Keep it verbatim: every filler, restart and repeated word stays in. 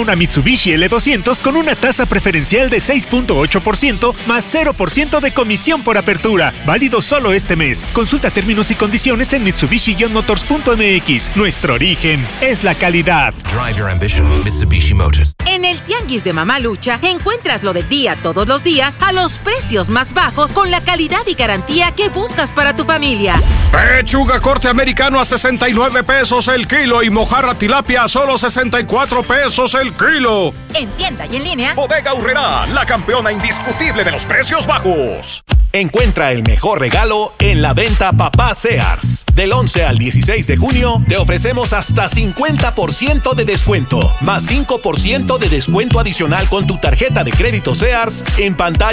una Mitsubishi L doscientos con una tasa preferencial de seis punto ocho por ciento más cero por ciento de comisión por apertura. Válido solo este mes. Consulta términos y condiciones en Mitsubishi Motors punto M X. Nuestro origen es la calidad. Drive your ambition, Mitsubishi Motors. En el Tianguis de Mamalucha encuentras lo del día todos los días a los precios más bajos con la calidad y garantía que buscas para tu familia. Pechuga corte americano a sesenta y nueve pesos el kilo y mojarra tilapia a solo sesenta y cuatro pesos el kilo. En tienda y en línea. Bodega Aurrerá, la campeona indiscutible de los precios bajos. Encuentra el mejor regalo en la venta Papá Sears. Del once al dieciséis de junio te ofrecemos hasta cincuenta por ciento de descuento, más cinco por ciento de descuento adicional con tu tarjeta de crédito Sears en pantalla